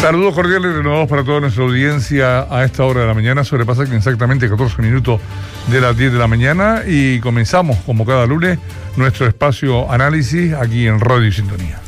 Saludos cordiales renovados para toda nuestra audiencia a esta hora de la mañana. Sobrepasan exactamente 14 minutos de las 10 de la mañana y comenzamos, como cada lunes, nuestro espacio análisis aquí en Radio Sintonía.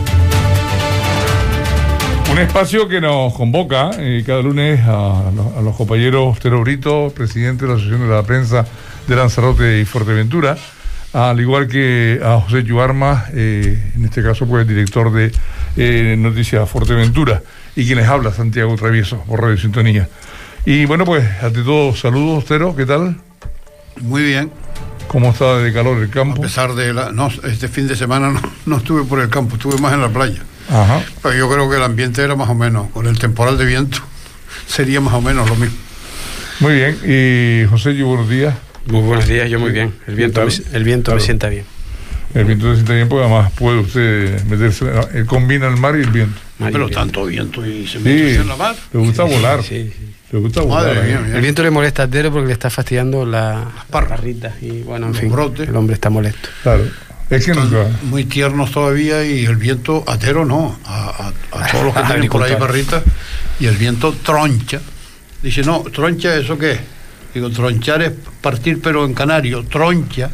Un espacio que nos convoca cada lunes a los compañeros Tero Brito, presidente de la Asociación de la Prensa de Lanzarote y Fuerteventura, al igual que a José Yuarma, en este caso pues director de Noticias Fuerteventura, y quien les habla, Santiago Travieso, por Radio Sintonía. Y bueno, pues ante todo, saludos, Tero, ¿qué tal? Muy bien. ¿Cómo está de calor el campo? A pesar de este fin de semana no estuve por el campo, estuve más en la playa. Ajá. Pero yo creo que el ambiente era más o menos, con el temporal de viento, sería más o menos lo mismo. Muy bien, y José, buenos días. Muy buenos días, yo muy bien. El viento claro. Me sienta bien. El viento se sienta bien porque además puede usted meterse, él combina el mar y el viento. Pero tanto viento y se mete en la mar. Le gusta volar. Sí. Le gusta volar. Madre mía. El viento le molesta a Tero porque le está fastidiando las parritas y bueno, en fin, brotes. El hombre está molesto. Claro. Es que nunca. Muy tiernos todavía y el viento a Tero no, a todos los que tienen por ahí parritas, y el viento troncha. Dice, no, troncha, ¿eso qué es? Digo, tronchar es partir, pero en canario, troncha,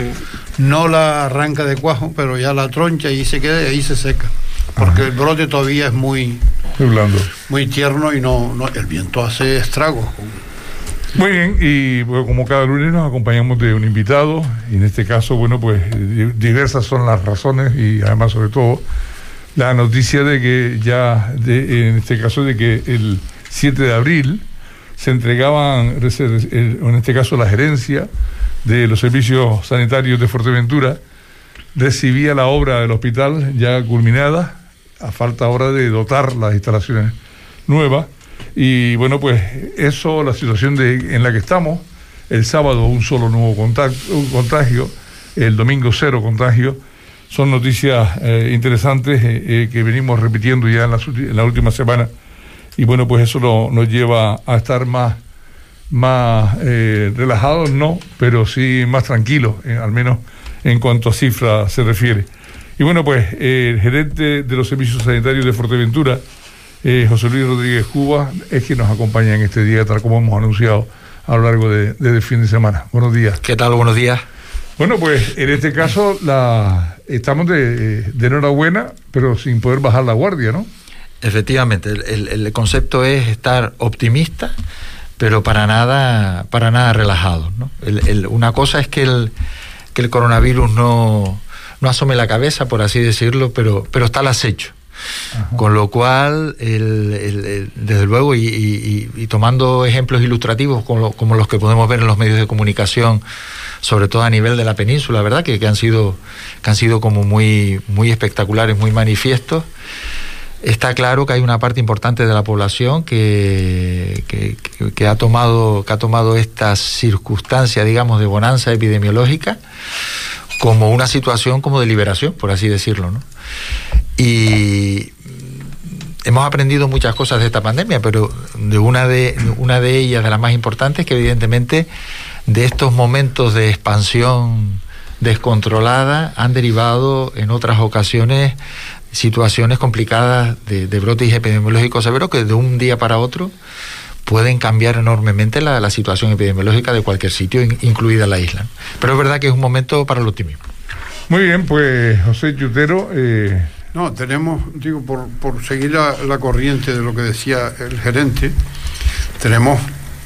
no la arranca de cuajo, pero ya la troncha y se queda y ahí se seca, porque el brote todavía es muy blando, muy tierno y no el viento hace estragos. Muy bien, y pues, como cada lunes nos acompañamos de un invitado, y en este caso, bueno, pues diversas son las razones y además, sobre todo, la noticia de que ya, en este caso, de que el 7 de abril se entregaban, en este caso la gerencia de los servicios sanitarios de Fuerteventura, recibía la obra del hospital ya culminada, a falta ahora de dotar las instalaciones nuevas, y bueno, pues eso, la situación en la que estamos, el sábado un solo nuevo contagio, el domingo 0 contagio, son noticias interesantes que venimos repitiendo ya en la última semana. Y bueno, pues eso nos lleva a estar más relajados, no, pero sí más tranquilos, al menos en cuanto a cifras se refiere. Y bueno, pues el gerente de los servicios sanitarios de Fuerteventura, José Luis Rodríguez Cuba, es quien nos acompaña en este día, tal como hemos anunciado a lo largo del fin de semana. Buenos días. ¿Qué tal? Buenos días. Bueno, pues en este caso estamos de enhorabuena, pero sin poder bajar la guardia, ¿no? Efectivamente, el concepto es estar optimista, pero para nada relajado, ¿no? Una cosa es que el coronavirus no asome la cabeza, por así decirlo, pero está al acecho. Ajá. Con lo cual, desde luego, y tomando ejemplos ilustrativos como los que podemos ver en los medios de comunicación, sobre todo a nivel de la península, ¿verdad? Que han sido como muy espectaculares, muy manifiestos. Está claro que hay una parte importante de la población que ha tomado esta circunstancia, digamos, de bonanza epidemiológica como una situación como de liberación, por así decirlo, ¿no? Y hemos aprendido muchas cosas de esta pandemia, pero de una de ellas, de las más importantes, que evidentemente de estos momentos de expansión descontrolada han derivado en otras ocasiones situaciones complicadas de brotes epidemiológicos severos que de un día para otro pueden cambiar enormemente la situación epidemiológica de cualquier sitio, incluida la isla. Pero es verdad que es un momento para el optimismo. Muy bien, pues José Yutero. No, tenemos, digo, por seguir la corriente de lo que decía el gerente, tenemos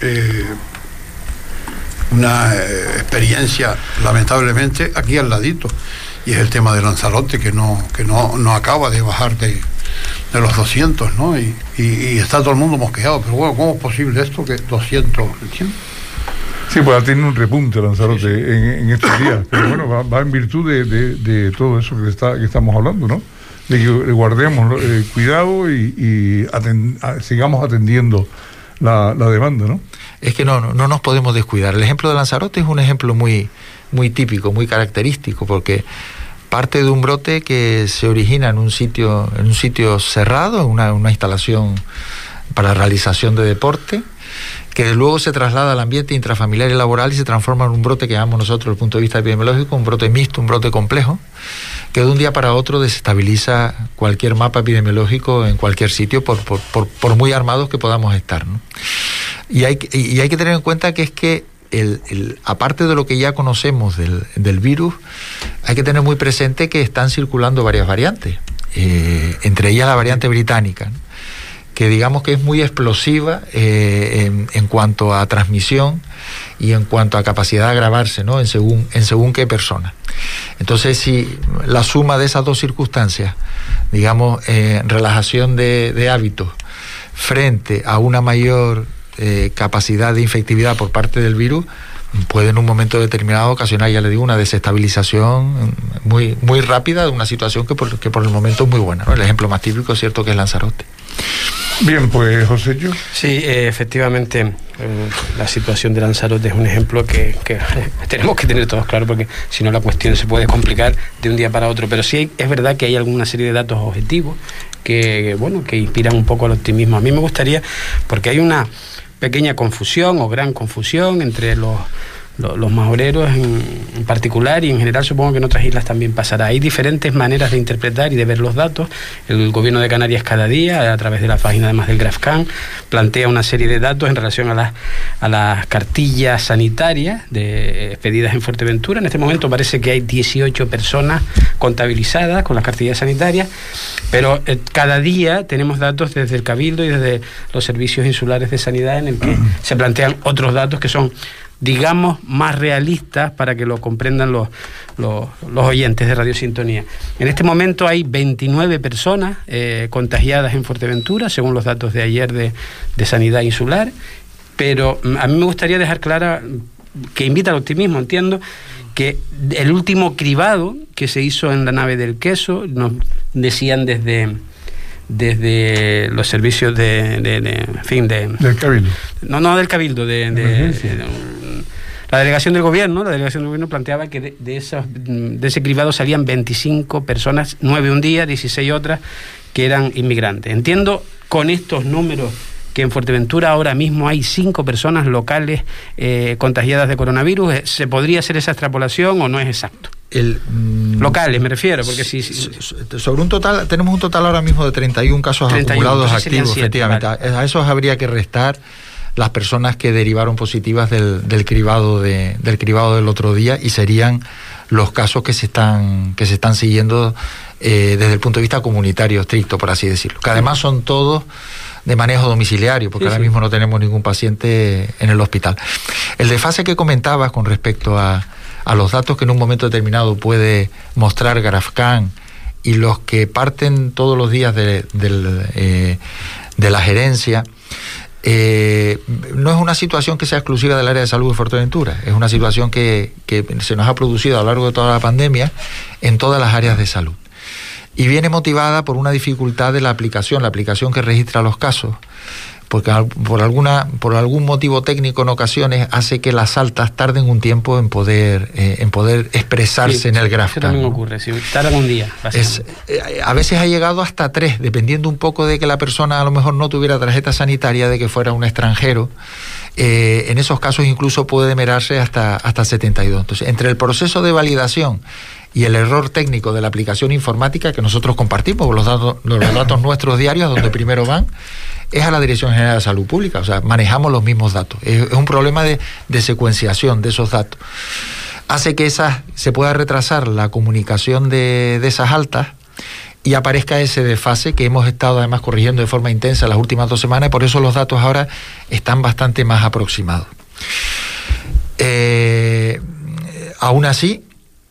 una experiencia, lamentablemente, aquí al ladito. Y es el tema de Lanzarote, que no acaba de bajar de los 200, ¿no? Y está todo el mundo mosqueado. Pero bueno, ¿cómo es posible esto? Que 200, ¿entiendes? Sí, pues ha tenido un repunte Lanzarote sí. En estos días. Pero bueno, va en virtud de todo eso que estamos hablando, ¿no? De que guardemos cuidado y sigamos atendiendo la demanda, ¿no? Es que no nos podemos descuidar. El ejemplo de Lanzarote es un ejemplo muy típico, muy característico, porque parte de un brote que se origina en un sitio cerrado, una instalación para realización de deporte, que luego se traslada al ambiente intrafamiliar y laboral y se transforma en un brote que llamamos nosotros desde el punto de vista epidemiológico, un brote mixto, un brote complejo, que de un día para otro desestabiliza cualquier mapa epidemiológico en cualquier sitio, por muy armados que podamos estar, ¿no? Y hay que tener en cuenta que es que aparte de lo que ya conocemos del virus, hay que tener muy presente que están circulando varias variantes, entre ellas la variante británica, ¿no?, que digamos que es muy explosiva en cuanto a transmisión y en cuanto a capacidad de agravarse, ¿no?, en según qué persona. Entonces, si la suma de esas dos circunstancias, digamos, relajación de hábitos frente a una mayor capacidad de infectividad por parte del virus, puede en un momento determinado ocasionar, ya le digo, una desestabilización muy, muy rápida de una situación que por el momento es muy buena, ¿no? El ejemplo más típico es cierto que es Lanzarote. Bien, pues José Yo. Sí, efectivamente, la situación de Lanzarote es un ejemplo que tenemos que tener todos claro, porque si no la cuestión se puede complicar de un día para otro. Pero sí es verdad que hay alguna serie de datos objetivos que inspiran un poco al optimismo. A mí me gustaría, porque hay una pequeña confusión o gran confusión entre los majoreros en particular, y en general supongo que en otras islas también pasará. Hay diferentes maneras de interpretar y de ver los datos. El gobierno de Canarias cada día, a través de la página además del GrafCan, plantea una serie de datos en relación a las cartillas sanitarias expedidas en Fuerteventura. En este momento parece que hay 18 personas contabilizadas con las cartillas sanitarias, pero cada día tenemos datos desde el Cabildo y desde los servicios insulares de sanidad en el que se plantean otros datos que son, digamos, más realistas para que lo comprendan los oyentes de Radio Sintonía. En este momento hay 29 personas contagiadas en Fuerteventura, según los datos de ayer de Sanidad Insular, pero a mí me gustaría dejar clara que invita al optimismo. Entiendo que el último cribado que se hizo en la nave del Queso, nos decían desde los servicios del Cabildo. No del Cabildo, la delegación del gobierno planteaba que de ese cribado salían 25 personas, 9 un día, 16 otras, que eran inmigrantes. Entiendo con estos números que en Fuerteventura ahora mismo hay 5 personas locales contagiadas de coronavirus. ¿Se podría hacer esa extrapolación o no es exacto? Locales me refiero, porque si sobre un total, tenemos un total ahora mismo de 31 casos acumulados activos, 7, efectivamente. Vale. A esos habría que restar las personas que derivaron positivas del cribado del otro día, y serían los casos que se están siguiendo desde el punto de vista comunitario estricto, por así decirlo, que además son todos de manejo domiciliario, porque ahora mismo no tenemos ningún paciente en el hospital. El desfase que comentabas con respecto a los datos que en un momento determinado puede mostrar GrafCan y los que parten todos los días de la gerencia, no es una situación que sea exclusiva del área de salud de Fuerteventura, es una situación que se nos ha producido a lo largo de toda la pandemia en todas las áreas de salud. Y viene motivada por una dificultad de la aplicación que registra los casos, porque por algún motivo técnico en ocasiones hace que las altas tarden un tiempo en poder expresarse en el GrafCan. Eso también ocurre, si tardan un día. A veces ha llegado hasta 3, dependiendo un poco de que la persona a lo mejor no tuviera tarjeta sanitaria, de que fuera un extranjero. En esos casos incluso puede demorarse hasta 72. Entonces, entre el proceso de validación y el error técnico de la aplicación informática que nosotros compartimos, los datos nuestros diarios, donde primero van, es a la Dirección General de Salud Pública. O sea, manejamos los mismos datos. Es un problema de secuenciación de esos datos. Hace que se pueda retrasar la comunicación de esas altas y aparezca ese desfase que hemos estado además corrigiendo de forma intensa las últimas 2 semanas, y por eso los datos ahora están bastante más aproximados. Aún así,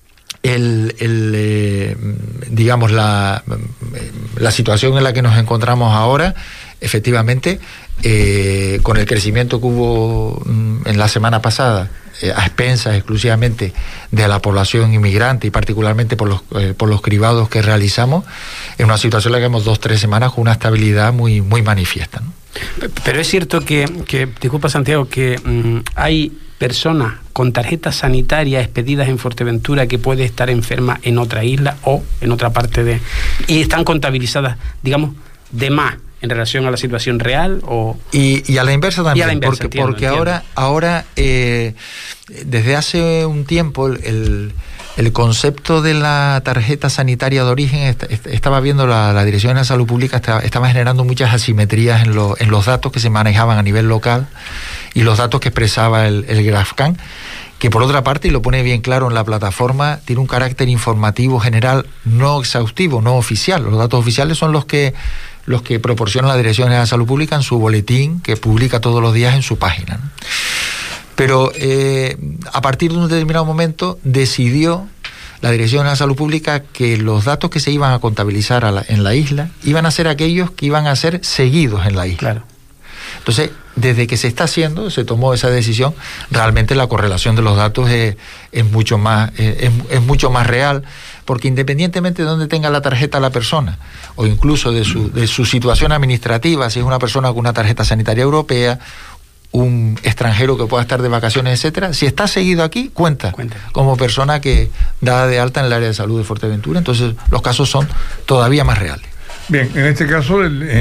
digamos la situación en la que nos encontramos ahora, efectivamente, con el crecimiento que hubo en la semana pasada, a expensas exclusivamente de la población inmigrante y particularmente por los cribados que realizamos, es una situación en la que hemos 2-3 semanas con una estabilidad muy, muy manifiesta, ¿no? Pero es cierto que disculpa Santiago, que hay personas con tarjetas sanitarias expedidas en Fuerteventura que puede estar enferma en otra isla o en otra parte y están contabilizadas, digamos, de más en relación a la situación real o y a la inversa también, y a la inversa, porque ahora desde hace un tiempo el concepto de la tarjeta sanitaria de origen estaba viendo la Dirección de Salud Pública estaba generando muchas asimetrías en los datos que se manejaban a nivel local y los datos que expresaba el GrafCan, que por otra parte, y lo pone bien claro en la plataforma, tiene un carácter informativo general no exhaustivo, no oficial. Los datos oficiales son los que proporciona la Dirección de Salud Pública en su boletín, que publica todos los días en su página, ¿no? Pero a partir de un determinado momento decidió la Dirección de Salud Pública que los datos que se iban a contabilizar en la isla iban a ser aquellos que iban a ser seguidos en la isla. Claro. Entonces, desde que se tomó esa decisión, realmente la correlación de los datos es mucho más real, porque independientemente de dónde tenga la tarjeta la persona, o incluso de su situación administrativa, si es una persona con una tarjeta sanitaria europea, un extranjero que pueda estar de vacaciones, etcétera, si está seguido aquí, cuenta como persona que dada de alta en el área de salud de Fuerteventura. Entonces los casos son todavía más reales. Bien, en este caso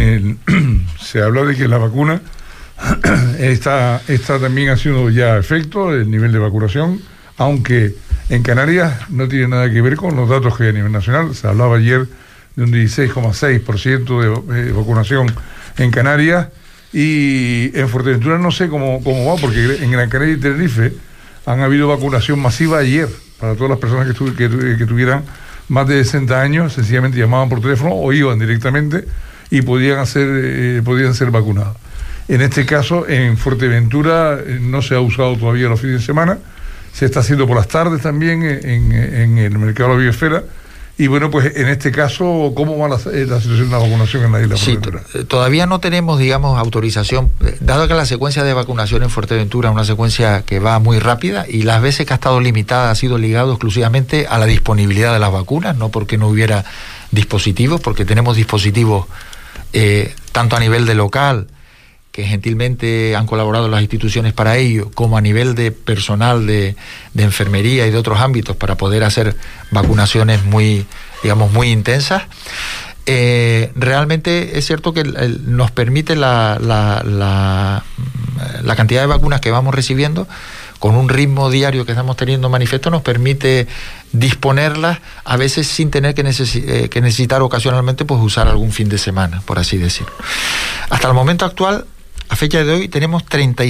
se habla de que la vacuna está también haciendo ya efecto, el nivel de vacunación, aunque en Canarias no tiene nada que ver con los datos que hay a nivel nacional. Se hablaba ayer de un 16,6% de vacunación en Canarias, y en Fuerteventura no sé cómo va, porque en Gran Canaria y Tenerife han habido vacunación masiva ayer para todas las personas que tuvieran más de 60 años, sencillamente llamaban por teléfono o iban directamente y podían ser vacunados. En este caso, en Fuerteventura no se ha usado todavía los fines de semana, se está haciendo por las tardes también en el mercado de la Biosfera. Y bueno, pues en este caso, ¿cómo va la situación de la vacunación en la isla de Fuerteventura? Sí, todavía no tenemos, autorización, dado que la secuencia de vacunación en Fuerteventura es una secuencia que va muy rápida y las veces que ha estado limitada ha sido ligado exclusivamente a la disponibilidad de las vacunas, no porque no hubiera dispositivos, porque tenemos dispositivos tanto a nivel de local, que gentilmente han colaborado las instituciones para ello, como a nivel de personal de enfermería y de otros ámbitos para poder hacer vacunaciones muy intensas. Realmente es cierto que nos permite la cantidad de vacunas que vamos recibiendo, con un ritmo diario que estamos teniendo manifiesto, nos permite disponerlas, a veces sin tener que necesitar ocasionalmente pues usar algún fin de semana, por así decirlo. Hasta el momento actual, a fecha de hoy, tenemos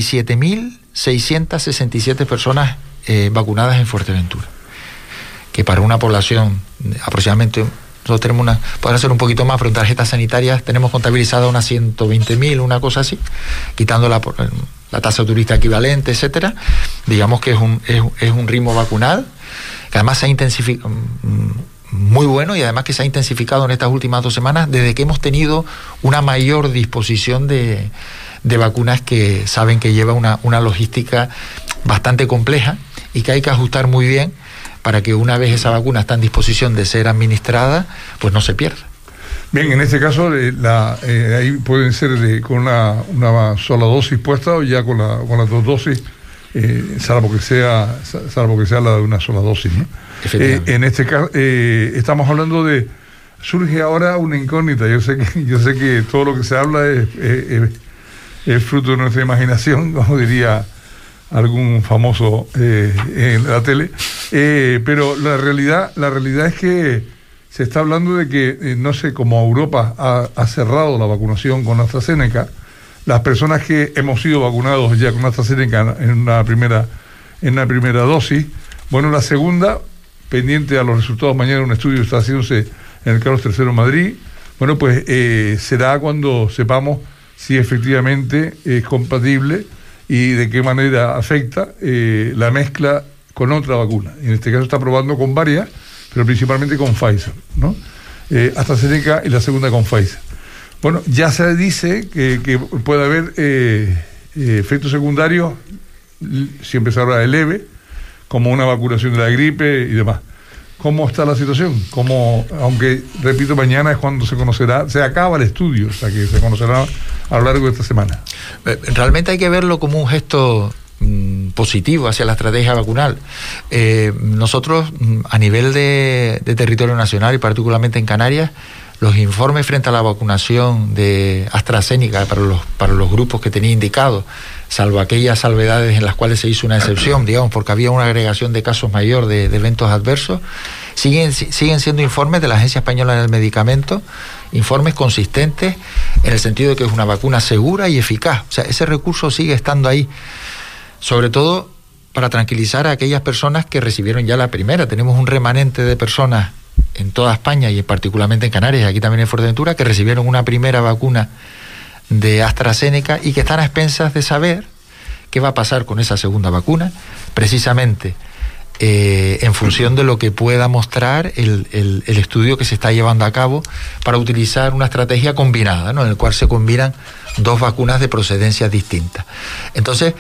37.667 personas vacunadas en Fuerteventura, que para una población aproximadamente, nosotros tenemos podrá ser un poquito más, pero en tarjetas sanitarias tenemos contabilizada unas 120.000, una cosa así, quitando la tasa turista equivalente, etcétera. Digamos que es un ritmo vacunal que además se ha intensificado muy bueno, y además que se ha intensificado en estas últimas 2 semanas desde que hemos tenido una mayor disposición de vacunas, que saben que lleva una logística bastante compleja y que hay que ajustar muy bien para que una vez esa vacuna está en disposición de ser administrada, pues no se pierda. Bien, en este caso ahí pueden ser con una sola dosis puesta o ya con las 2 dosis, salvo que sea la de una sola dosis, ¿no? En este caso estamos hablando surge ahora una incógnita. Yo sé que todo lo que se habla es fruto de nuestra imaginación, como diría algún famoso en la tele, pero la realidad es que se está hablando de que, no sé, como Europa ha cerrado la vacunación con AstraZeneca, las personas que hemos sido vacunados ya con AstraZeneca en una primera dosis, bueno, la segunda, pendiente a los resultados mañana de un estudio que está haciéndose en el Carlos III en Madrid, bueno, pues será cuando sepamos si efectivamente es compatible y de qué manera afecta la mezcla con otra vacuna. En este caso está probando con varias, pero principalmente con Pfizer, ¿no? AstraZeneca y la segunda con Pfizer. Bueno, ya se dice que puede haber efectos secundarios, siempre se habla de leve, como una vacunación de la gripe y demás. ¿Cómo está la situación? Aunque, repito, mañana es cuando se conocerá, se acaba el estudio, o sea que se conocerá a lo largo de esta semana. Realmente hay que verlo como un gesto positivo hacia la estrategia vacunal. Nosotros, a nivel de territorio nacional y particularmente en Canarias, los informes frente a la vacunación de AstraZeneca para los grupos que tenía indicados, salvo aquellas salvedades en las cuales se hizo una excepción, digamos, porque había una agregación de casos mayor de eventos adversos, siguen siendo informes de la Agencia Española del Medicamento, informes consistentes en el sentido de que es una vacuna segura y eficaz. O sea, ese recurso sigue estando ahí, sobre todo para tranquilizar a aquellas personas que recibieron ya la primera. Tenemos un remanente de personas en toda España y particularmente en Canarias, y aquí también en Fuerteventura, que recibieron una primera vacuna de AstraZeneca y que están a expensas de saber qué va a pasar con esa segunda vacuna, precisamente en función de lo que pueda mostrar el estudio que se está llevando a cabo para utilizar una estrategia combinada, ¿no?, en el cual se combinan dos vacunas de procedencias distintas. Entonces,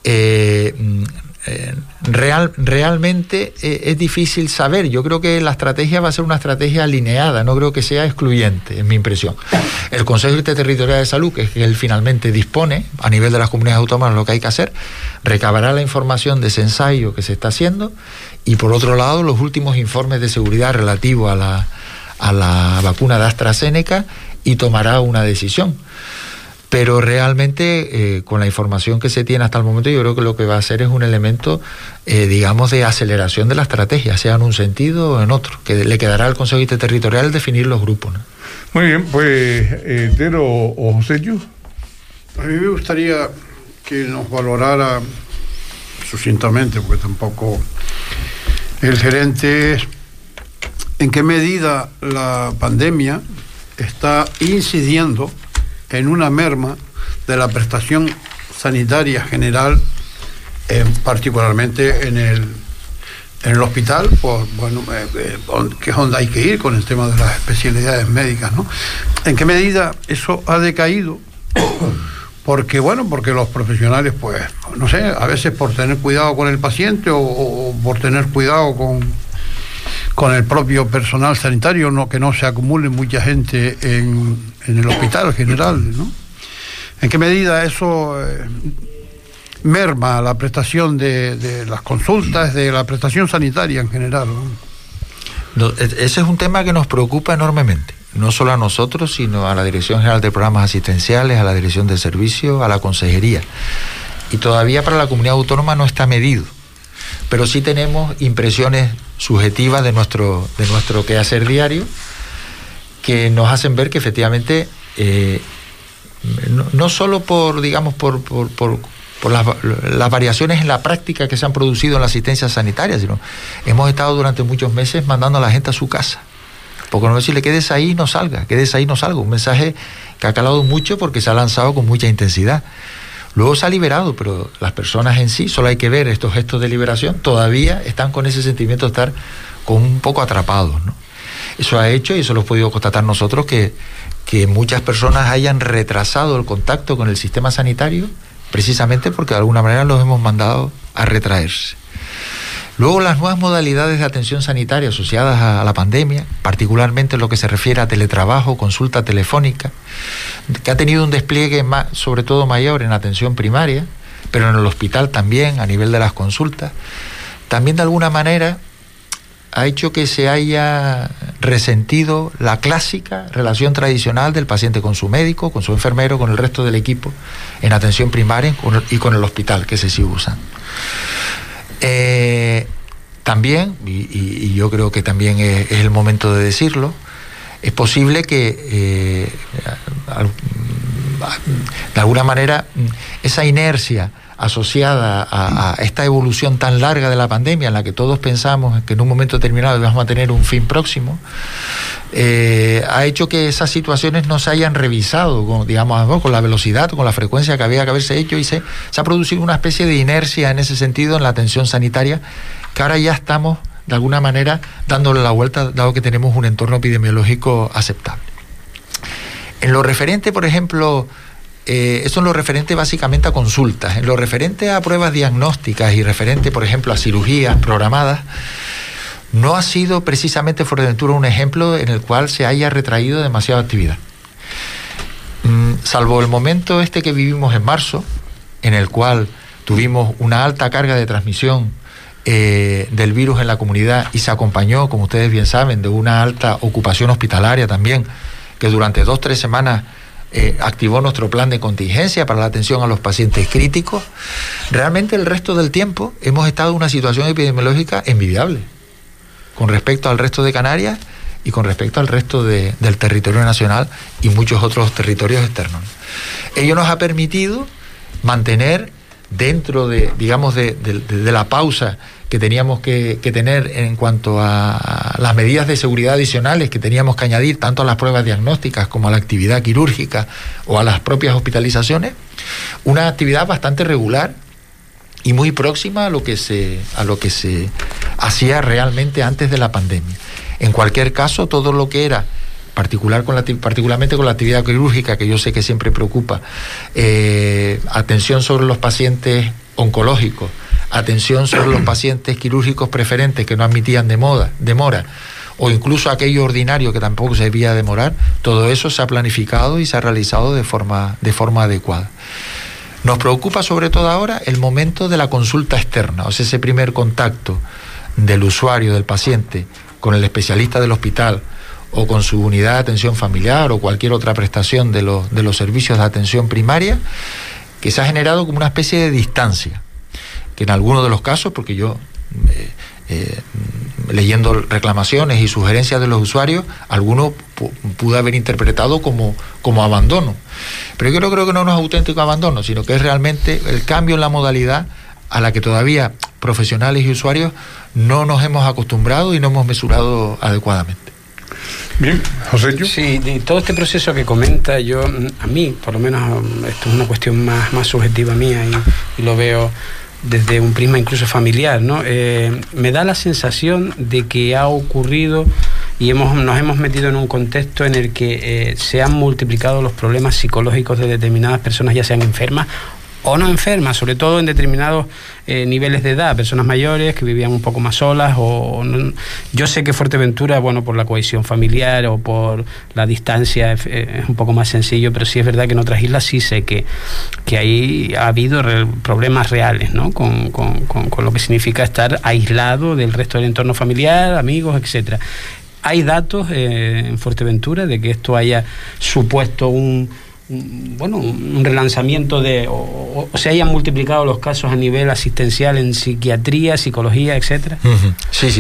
realmente es difícil saber. Yo creo que la estrategia va a ser una estrategia alineada, no creo que sea excluyente, en mi impresión. El Consejo Interterritorial de Salud, que es que él finalmente dispone a nivel de las comunidades autónomas lo que hay que hacer, recabará la información de ese ensayo que se está haciendo y, por otro lado, los últimos informes de seguridad relativos a la vacuna de AstraZeneca y tomará una decisión. Pero realmente, con la información que se tiene hasta el momento, yo creo que lo que va a hacer es un elemento, digamos, de aceleración de la estrategia, sea en un sentido o en otro, que le quedará al Consejo Interterritorial definir los grupos, ¿no? Muy bien, pues, Tero o José Yu. A mí me gustaría que nos valorara sucintamente, porque tampoco el gerente, en qué medida la pandemia está incidiendo en una merma de la prestación sanitaria general, particularmente en el hospital, pues, bueno, que es donde hay que ir con el tema de las especialidades médicas, ¿no? ¿En qué medida eso ha decaído? Porque los profesionales, pues, no sé, a veces por tener cuidado con el paciente o por tener cuidado con el propio personal sanitario, que no se acumule mucha gente en el hospital general, ¿no? ¿En qué medida eso merma la prestación de las consultas, de la prestación sanitaria en general, ¿no? Ese es un tema que nos preocupa enormemente, no solo a nosotros, sino a la Dirección General de Programas Asistenciales, a la Dirección de Servicios, a la Consejería. Y todavía para la comunidad autónoma no está medido, pero sí tenemos impresiones subjetivas de nuestro quehacer diario que nos hacen ver que efectivamente no solo por las variaciones en la práctica que se han producido en la asistencia sanitaria, sino hemos estado durante muchos meses mandando a la gente a su casa, porque no decirle quédese ahí y no salga, un mensaje que ha calado mucho porque se ha lanzado con mucha intensidad. Luego se ha liberado, pero las personas en sí, solo hay que ver estos gestos de liberación, todavía están con ese sentimiento de estar con un poco atrapados, ¿no? Eso ha hecho, y eso lo hemos podido constatar nosotros, que muchas personas hayan retrasado el contacto con el sistema sanitario, precisamente porque de alguna manera los hemos mandado a retraerse. Luego, las nuevas modalidades de atención sanitaria asociadas a la pandemia, particularmente en lo que se refiere a teletrabajo, consulta telefónica, que ha tenido un despliegue sobre todo mayor en atención primaria, pero en el hospital también, a nivel de las consultas, también de alguna manera ha hecho que se haya resentido la clásica relación tradicional del paciente con su médico, con su enfermero, con el resto del equipo en atención primaria y con el hospital, que se sigue usando. También, y yo creo que también es el momento de decirlo, es posible que de alguna manera esa inercia asociada a esta evolución tan larga de la pandemia, en la que todos pensamos que en un momento determinado vamos a tener un fin próximo, ha hecho que esas situaciones no se hayan revisado con la velocidad, con la frecuencia que había que haberse hecho, y se ha producido una especie de inercia en ese sentido en la atención sanitaria, que ahora ya estamos de alguna manera dándole la vuelta, dado que tenemos un entorno epidemiológico aceptable. En lo referente, por ejemplo, eso en lo referente básicamente a consultas. En lo referente a pruebas diagnósticas y referente, por ejemplo, a cirugías programadas, no ha sido precisamente Fuerteventura un ejemplo en el cual se haya retraído demasiada actividad. Salvo el momento que vivimos en marzo, en el cual tuvimos una alta carga de transmisión del virus en la comunidad y se acompañó, como ustedes bien saben, de una alta ocupación hospitalaria también, que durante 2-3 semanas activó nuestro plan de contingencia para la atención a los pacientes críticos, realmente el resto del tiempo hemos estado en una situación epidemiológica envidiable con respecto al resto de Canarias y con respecto al resto del territorio nacional y muchos otros territorios externos. Ello nos ha permitido mantener dentro de, digamos, de la pausa que teníamos que tener en cuanto a las medidas de seguridad adicionales que teníamos que añadir tanto a las pruebas diagnósticas como a la actividad quirúrgica o a las propias hospitalizaciones, una actividad bastante regular y muy próxima a lo que se hacía realmente antes de la pandemia. En cualquier caso, todo lo que era particularmente con la actividad quirúrgica, que yo sé que siempre preocupa, atención sobre los pacientes oncológicos, atención sobre los pacientes quirúrgicos preferentes que no admitían demora, o incluso aquello ordinario que tampoco se debía demorar, todo eso se ha planificado y se ha realizado de forma adecuada. Nos preocupa sobre todo ahora el momento de la consulta externa, o sea, ese primer contacto del usuario, del paciente, con el especialista del hospital o con su unidad de atención familiar o cualquier otra prestación de los servicios de atención primaria, que se ha generado como una especie de distancia, que en algunos de los casos, porque yo leyendo reclamaciones y sugerencias de los usuarios, algunos pudo haber interpretado como abandono, pero yo creo que no es auténtico abandono, sino que es realmente el cambio en la modalidad a la que todavía profesionales y usuarios no nos hemos acostumbrado y no hemos mesurado adecuadamente. Bien, José. Sí, de todo este proceso que comenta, a mí, por lo menos, esto es una cuestión más subjetiva mía y lo veo desde un prisma incluso familiar, ¿no? Me da la sensación de que ha ocurrido y nos hemos metido en un contexto en el que se han multiplicado los problemas psicológicos de determinadas personas, ya sean enfermas o no enfermas, sobre todo en determinados niveles de edad, personas mayores que vivían un poco más solas yo sé que Fuerteventura, bueno, por la cohesión familiar o por la distancia es un poco más sencillo, pero sí es verdad que en otras islas sí sé que ahí ha habido problemas reales, ¿no? Con lo que significa estar aislado del resto del entorno familiar, amigos, etcétera. ¿Hay datos en Fuerteventura de que esto haya supuesto un relanzamiento o se hayan multiplicado los casos a nivel asistencial en psiquiatría, psicología, etcétera? Sí.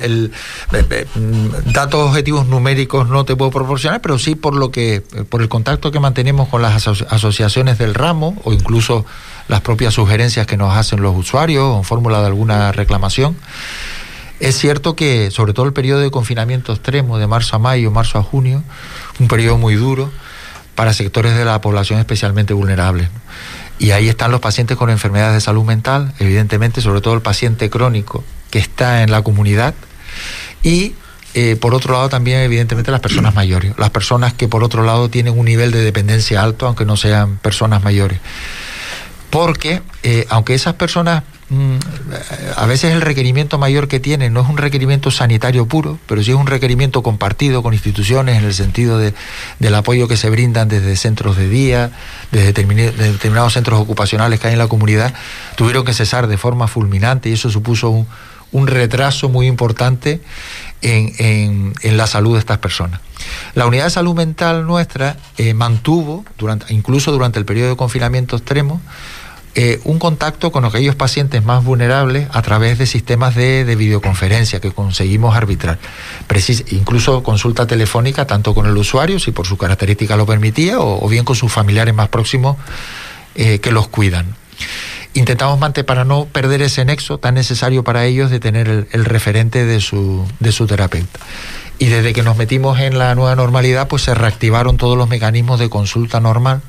Datos objetivos numéricos no te puedo proporcionar, pero sí por el contacto que mantenemos con las asociaciones del ramo o incluso las propias sugerencias que nos hacen los usuarios en fórmula de alguna reclamación. Es cierto que sobre todo el periodo de confinamiento extremo de marzo a mayo, marzo a junio, un periodo muy duro para sectores de la población especialmente vulnerables, ¿no? Y ahí están los pacientes con enfermedades de salud mental, evidentemente, sobre todo el paciente crónico que está en la comunidad, y por otro lado también evidentemente las personas mayores, las personas que por otro lado tienen un nivel de dependencia alto, aunque no sean personas mayores, porque aunque esas personas a veces el requerimiento mayor que tienen no es un requerimiento sanitario puro, pero sí es un requerimiento compartido con instituciones en el sentido del apoyo que se brindan desde centros de día, desde determinados centros ocupacionales que hay en la comunidad, tuvieron que cesar de forma fulminante y eso supuso un retraso muy importante en la salud de estas personas. La unidad de salud mental nuestra mantuvo, incluso durante el periodo de confinamiento extremo, un contacto con aquellos pacientes más vulnerables a través de sistemas de videoconferencia que conseguimos arbitrar. Incluso consulta telefónica tanto con el usuario, si por su característica lo permitía, o bien con sus familiares más próximos que los cuidan. Intentamos mantener para no perder ese nexo tan necesario para ellos de tener el referente de su terapeuta. Y desde que nos metimos en la nueva normalidad, pues se reactivaron todos los mecanismos de consulta normal,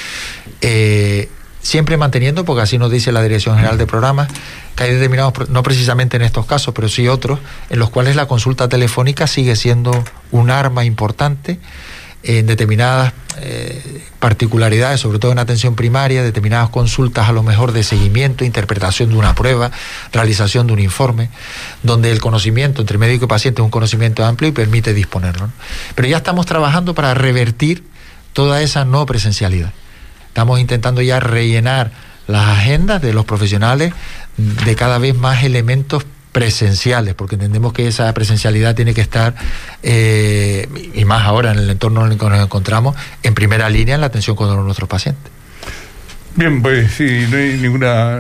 siempre manteniendo, porque así nos dice la Dirección General de Programas, que hay determinados, no precisamente en estos casos, pero sí otros, en los cuales la consulta telefónica sigue siendo un arma importante en determinadas particularidades, sobre todo en atención primaria, determinadas consultas a lo mejor de seguimiento, interpretación de una prueba, realización de un informe, donde el conocimiento entre médico y paciente es un conocimiento amplio y permite disponerlo, ¿no? Pero ya estamos trabajando para revertir toda esa no presencialidad. Estamos intentando ya rellenar las agendas de los profesionales de cada vez más elementos presenciales, porque entendemos que esa presencialidad tiene que estar, y más ahora en el entorno en el que nos encontramos, en primera línea en la atención con nuestros pacientes. Bien, pues sí, no hay ninguna...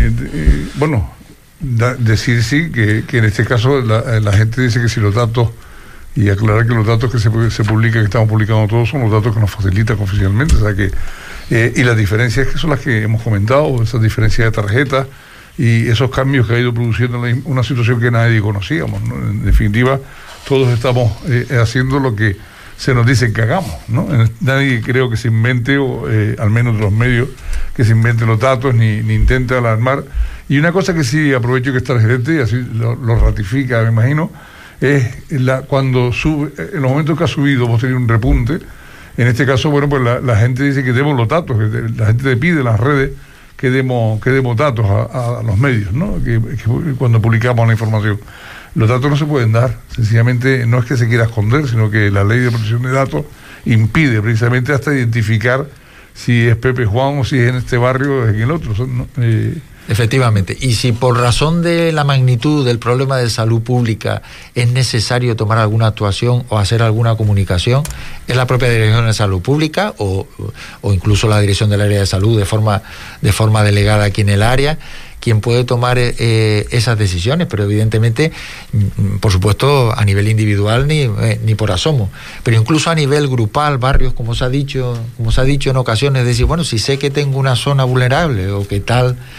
decir sí, que en este caso la gente dice que si los datos, y aclarar que los datos que se publican, que estamos publicando todos, son los datos que nos facilitan oficialmente, o sea que... y las diferencias que son las que hemos comentado, esas diferencias de tarjetas y esos cambios que ha ido produciendo una situación que nadie conocíamos, ¿no? En definitiva, todos estamos haciendo lo que se nos dice que hagamos, ¿no? Nadie creo que se invente, o al menos de los medios, que se inventen los datos ni intente alarmar. Y una cosa que sí aprovecho que está el gerente, y así lo ratifica, me imagino, es cuando sube, en los momentos que ha subido, hemos tenido un repunte. En este caso, bueno, pues la gente dice que demos los datos, que la gente te pide en las redes que demos datos a los medios, ¿no? Que cuando publicamos la información. Los datos no se pueden dar, sencillamente no es que se quiera esconder, sino que la ley de protección de datos impide precisamente hasta identificar si es Pepe Juan o si es en este barrio o en el otro. Efectivamente, y si por razón de la magnitud del problema de salud pública es necesario tomar alguna actuación o hacer alguna comunicación, es la propia Dirección de Salud Pública o incluso la Dirección del Área de Salud de forma delegada aquí en el área, quien puede tomar esas decisiones, pero evidentemente, por supuesto, a nivel individual ni por asomo, pero incluso a nivel grupal, barrios, como se ha dicho en ocasiones, decir, bueno, si sé que tengo una zona vulnerable o que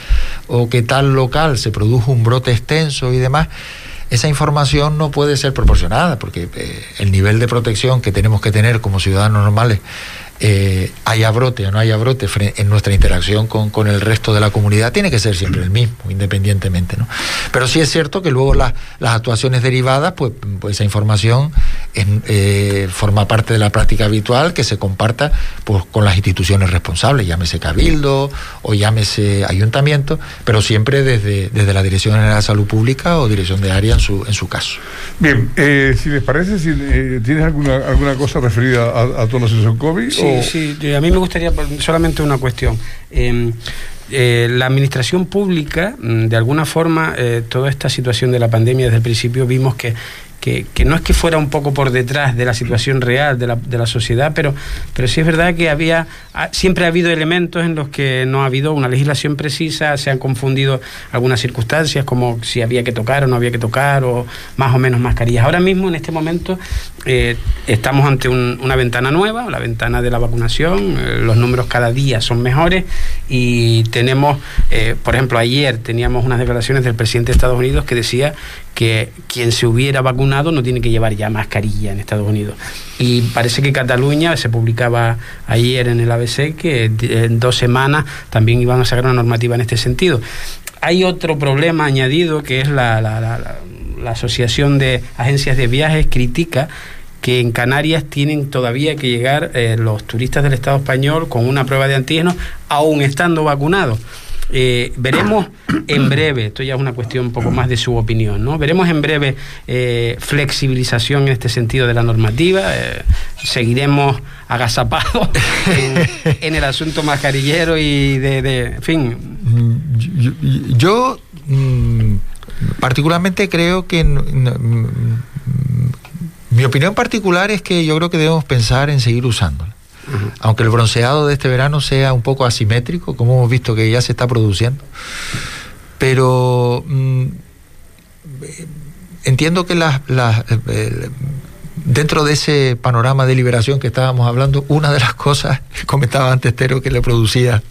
tal local se produjo un brote extenso y demás, esa información no puede ser proporcionada, porque el nivel de protección que tenemos que tener como ciudadanos normales, haya brote o no haya brote en nuestra interacción con el resto de la comunidad, tiene que ser siempre el mismo, independientemente, ¿no? Pero sí es cierto que luego las actuaciones derivadas, pues esa información forma parte de la práctica habitual que se comparta pues con las instituciones responsables, llámese Cabildo o llámese Ayuntamiento, pero siempre desde la Dirección General de Salud Pública o Dirección de Área en su caso. Bien, si les parece, ¿tienes alguna cosa referida a toda la situación COVID? Sí, a mí me gustaría solamente una cuestión. La administración pública, de alguna forma, toda esta situación de la pandemia desde el principio vimos que no es que fuera un poco por detrás de la situación real de la sociedad, pero sí es verdad que siempre ha habido elementos en los que no ha habido una legislación precisa, se han confundido algunas circunstancias, como si había que tocar o no había que tocar, o más o menos mascarillas. Ahora mismo, en este momento, estamos ante una ventana nueva, la ventana de la vacunación, los números cada día son mejores y tenemos, por ejemplo, ayer teníamos unas declaraciones del presidente de Estados Unidos que decía que quien se hubiera vacunado no tiene que llevar ya mascarilla en Estados Unidos. Y parece que Cataluña, se publicaba ayer en el ABC, que en 2 semanas también iban a sacar una normativa en este sentido. Hay otro problema añadido, que es la Asociación de Agencias de Viajes critica que en Canarias tienen todavía que llegar los turistas del Estado español con una prueba de antígenos, aún estando vacunados. Veremos en breve, esto ya es una cuestión un poco más de su opinión, ¿no? Veremos en breve flexibilización en este sentido de la normativa, seguiremos agazapados en el asunto mascarillero y en fin. Yo particularmente creo que mi opinión particular es que yo creo que debemos pensar en seguir usándola. Aunque el bronceado de este verano sea un poco asimétrico, como hemos visto que ya se está produciendo, pero entiendo que dentro de ese panorama de liberación que estábamos hablando, una de las cosas que comentaba antes Tero que le producía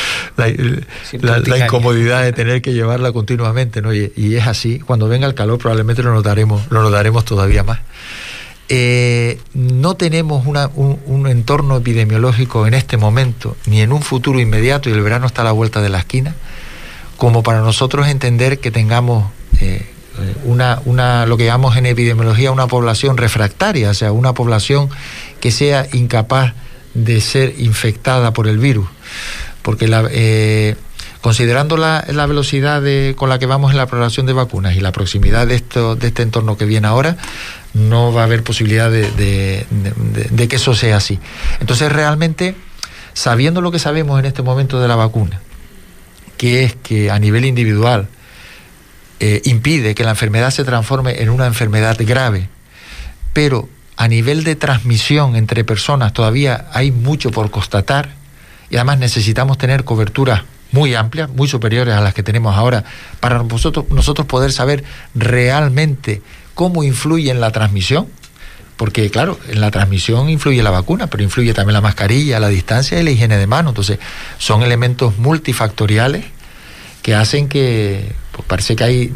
la incomodidad de tener que llevarla continuamente, ¿no? Y es así. Cuando venga el calor probablemente lo notaremos todavía más. No tenemos un entorno epidemiológico en este momento, ni en un futuro inmediato, y el verano está a la vuelta de la esquina, como para nosotros entender que tengamos lo que llamamos en epidemiología una población refractaria, o sea, una población que sea incapaz de ser infectada por el virus, porque considerando la velocidad con la que vamos en la programación de vacunas y la proximidad de este entorno que viene ahora, no va a haber posibilidad de que eso sea así. Entonces, realmente, sabiendo lo que sabemos en este momento de la vacuna, que es que a nivel individual impide que la enfermedad se transforme en una enfermedad grave, pero a nivel de transmisión entre personas todavía hay mucho por constatar, y además necesitamos tener coberturas muy amplias, muy superiores a las que tenemos ahora, para nosotros poder saber realmente cómo influye en la transmisión, porque claro, en la transmisión influye la vacuna, pero influye también la mascarilla, la distancia y la higiene de manos. Entonces son elementos multifactoriales que hacen que pues parece que hay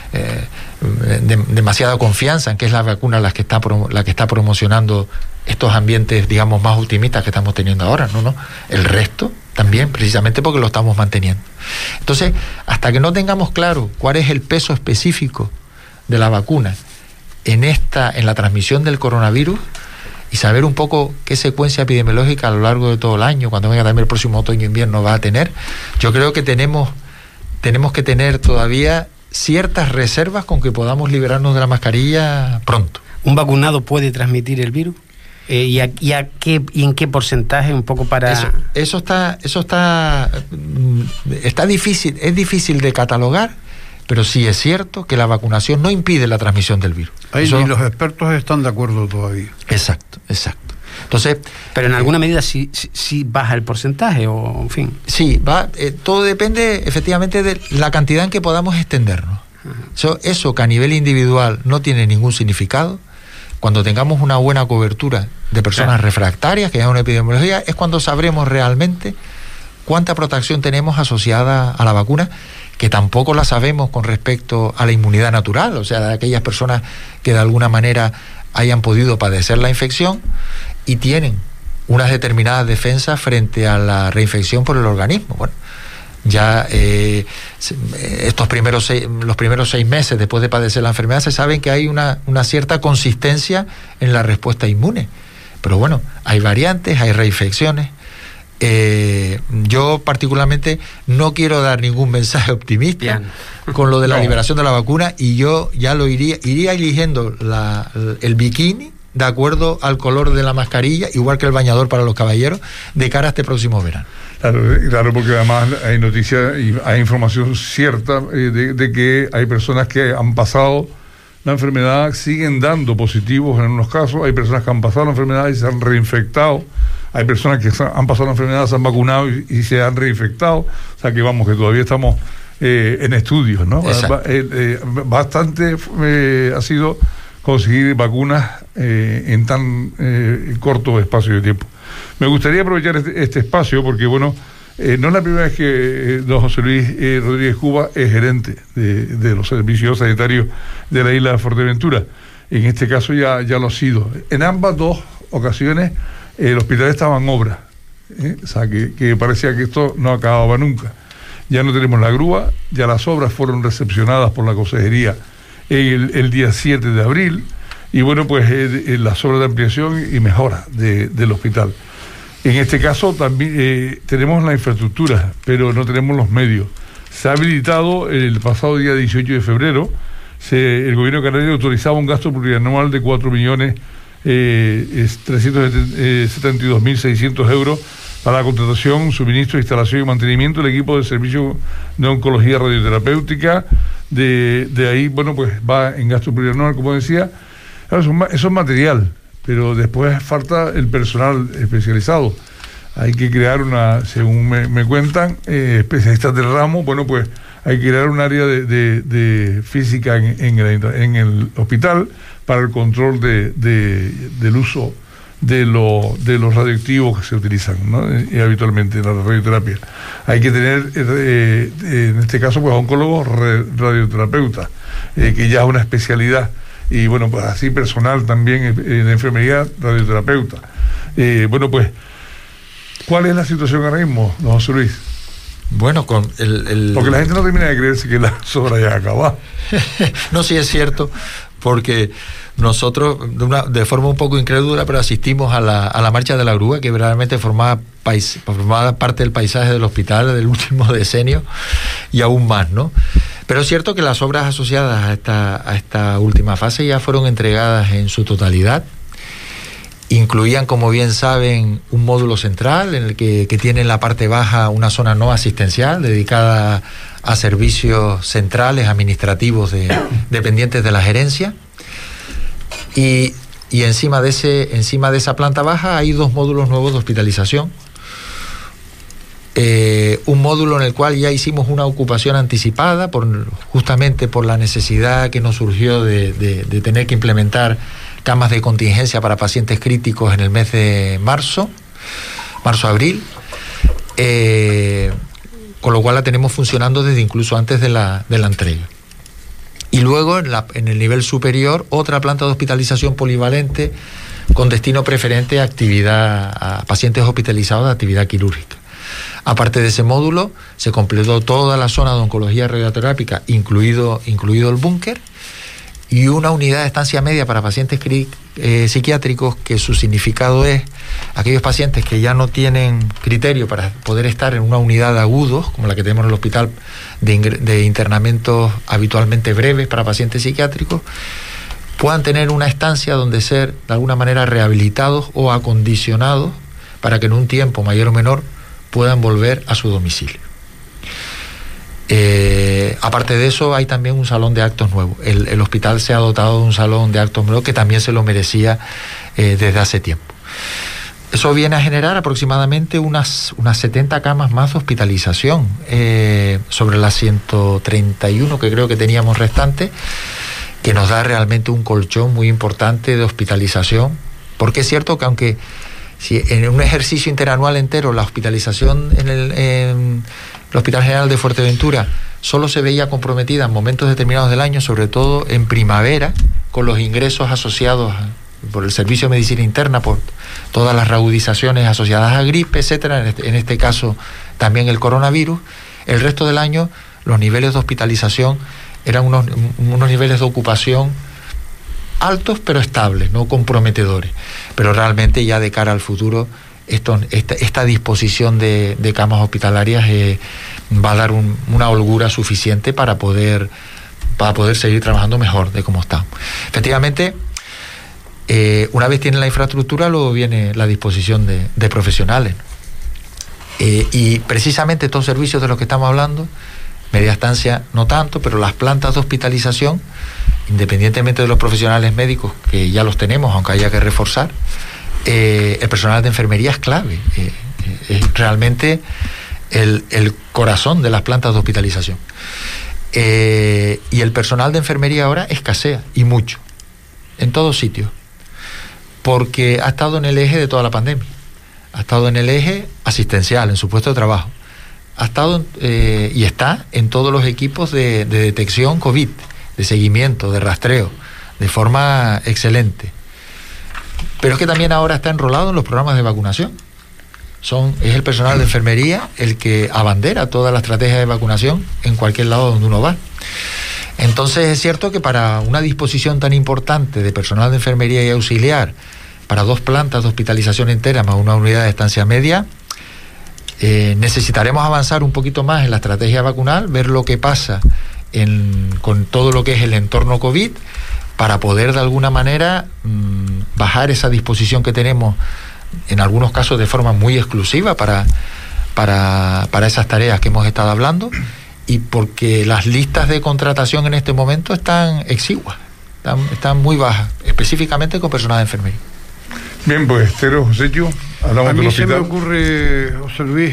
demasiada confianza en que es la vacuna la que está promocionando estos ambientes, digamos, más optimistas que estamos teniendo ahora. No, el resto también, precisamente porque lo estamos manteniendo. Entonces, hasta que no tengamos claro cuál es el peso específico de la vacuna en la transmisión del coronavirus, y saber un poco qué secuencia epidemiológica a lo largo de todo el año, cuando venga también el próximo otoño-invierno, va a tener, yo creo que tenemos que tener todavía ciertas reservas con que podamos liberarnos de la mascarilla pronto. ¿Un vacunado puede transmitir el virus? ¿Y en qué porcentaje, un poco para...? Eso está difícil, es difícil de catalogar, pero sí es cierto que la vacunación no impide la transmisión del virus. Ahí ni los expertos están de acuerdo todavía. Exacto. Entonces, pero en alguna medida sí baja el porcentaje, o en fin. Sí, todo depende efectivamente de la cantidad en que podamos extendernos. Eso que a nivel individual no tiene ningún significado, cuando tengamos una buena cobertura de personas refractarias, que es una epidemiología, es cuando sabremos realmente cuánta protección tenemos asociada a la vacuna, que tampoco la sabemos con respecto a la inmunidad natural, o sea, de aquellas personas que de alguna manera hayan podido padecer la infección y tienen unas determinadas defensas frente a la reinfección por el organismo. Bueno, ya los primeros 6 meses después de padecer la enfermedad se saben que hay una cierta consistencia en la respuesta inmune, pero bueno, hay variantes, hay reinfecciones. Yo particularmente no quiero dar ningún mensaje optimista con lo de la liberación de la vacuna, y yo ya lo iría eligiendo el bikini de acuerdo al color de la mascarilla, igual que el bañador para los caballeros, de cara a este próximo verano. Claro, porque además hay noticias y hay información cierta de que hay personas que han pasado la enfermedad, siguen dando positivos en unos casos, hay personas que han pasado la enfermedad y se han reinfectado, hay personas que han pasado la enfermedad, se han vacunado y se han reinfectado, o sea que que todavía estamos en estudios, ¿no? Bastante ha sido conseguir vacunas en tan corto espacio de tiempo. Me gustaría aprovechar este espacio porque, no es la primera vez que don José Luis Rodríguez Cuba es gerente de los servicios sanitarios de la isla de Fuerteventura. En este caso ya lo ha sido. En ambas dos ocasiones el hospital estaba en obra, o sea que parecía que esto no acababa nunca. Ya no tenemos la grúa, ya las obras fueron recepcionadas por la consejería el día 7 de abril, y las obras de ampliación y mejora del hospital. En este caso también tenemos la infraestructura, pero no tenemos los medios. Se ha habilitado el pasado día 18 de febrero, el gobierno canario autorizaba un gasto plurianual de 4.372.600 euros para la contratación, suministro, instalación y mantenimiento del equipo de servicio de oncología radioterapéutica. De ahí, va en gasto plurianual, como decía. Claro, eso es material, pero después falta el personal especializado. Hay que crear según me cuentan, especialistas del ramo, hay que crear un área de física en el hospital para el control del uso de los radioactivos que se utilizan, ¿no? Habitualmente en la radioterapia. Hay que tener, en este caso, oncólogos radioterapeutas, que ya es una especialidad, y así personal también de enfermería radioterapeuta. ¿Cuál es la situación ahora mismo, don José Luis? Con porque la gente no termina de creerse que la obra ya ha acabado. No, sí es cierto, porque nosotros, de forma un poco incrédula, pero asistimos a la marcha de la grúa, que verdaderamente formaba parte del paisaje del hospital del último decenio, y aún más, ¿no? Pero es cierto que las obras asociadas a esta última fase ya fueron entregadas en su totalidad. Incluían, como bien saben, un módulo central en el que tiene en la parte baja una zona no asistencial dedicada a servicios centrales, administrativos dependientes de la gerencia. Y encima de esa planta baja hay 2 módulos nuevos de hospitalización. Un módulo en el cual ya hicimos una ocupación anticipada justamente por la necesidad que nos surgió de tener que implementar camas de contingencia para pacientes críticos en el mes de marzo-abril, con lo cual la tenemos funcionando desde incluso antes de la entrega. Y luego en el nivel superior otra planta de hospitalización polivalente con destino preferente a pacientes hospitalizados de actividad quirúrgica. Aparte de ese módulo, se completó toda la zona de oncología radioterápica, incluido el búnker, y una unidad de estancia media para pacientes psiquiátricos, que su significado es aquellos pacientes que ya no tienen criterio para poder estar en una unidad de agudos, como la que tenemos en el hospital de internamientos habitualmente breves para pacientes psiquiátricos, puedan tener una estancia donde ser de alguna manera rehabilitados o acondicionados para que en un tiempo mayor o menor puedan volver a su domicilio. Aparte de eso, hay también un salón de actos nuevo. El hospital se ha dotado de un salón de actos nuevo que también se lo merecía desde hace tiempo. Eso viene a generar aproximadamente unas 70 camas más de hospitalización sobre las 131 que creo que teníamos restantes, que nos da realmente un colchón muy importante de hospitalización, porque es cierto que aunque si en un ejercicio interanual entero la hospitalización en el Hospital General de Fuerteventura solo se veía comprometida en momentos determinados del año, sobre todo en primavera, con los ingresos asociados por el Servicio de Medicina Interna, por todas las reagudizaciones asociadas a gripe, etcétera, en este caso también el coronavirus. El resto del año los niveles de hospitalización eran unos niveles de ocupación altos pero estables, no comprometedores. Pero realmente ya de cara al futuro esta disposición de camas hospitalarias va a dar una holgura suficiente para poder seguir trabajando mejor de cómo estamos. Efectivamente, una vez tienen la infraestructura, luego viene la disposición de profesionales. Y precisamente estos servicios de los que estamos hablando, media estancia no tanto, pero las plantas de hospitalización, independientemente de los profesionales médicos, que ya los tenemos, aunque haya que reforzar, el personal de enfermería es clave. Es realmente el corazón de las plantas de hospitalización. Y el personal de enfermería ahora escasea, y mucho, en todos sitios, porque ha estado en el eje de toda la pandemia. Ha estado en el eje asistencial, en su puesto de trabajo. Ha estado y está en todos los equipos de detección COVID, de seguimiento, de rastreo, de forma excelente. Pero es que también ahora está enrolado en los programas de vacunación. Es el personal de enfermería el que abandera toda la estrategia de vacunación en cualquier lado donde uno va. Entonces es cierto que para una disposición tan importante de personal de enfermería y auxiliar, para 2 plantas de hospitalización entera más una unidad de estancia media, necesitaremos avanzar un poquito más en la estrategia vacunal, ver lo que pasa con todo lo que es el entorno COVID, para poder de alguna manera bajar esa disposición que tenemos, en algunos casos de forma muy exclusiva para esas tareas que hemos estado hablando, y porque las listas de contratación en este momento están exiguas, están muy bajas, específicamente con personal de enfermería. Bien, pues, Tero, Josécho, hablamos del hospital. A mí se me ocurre, José Luis,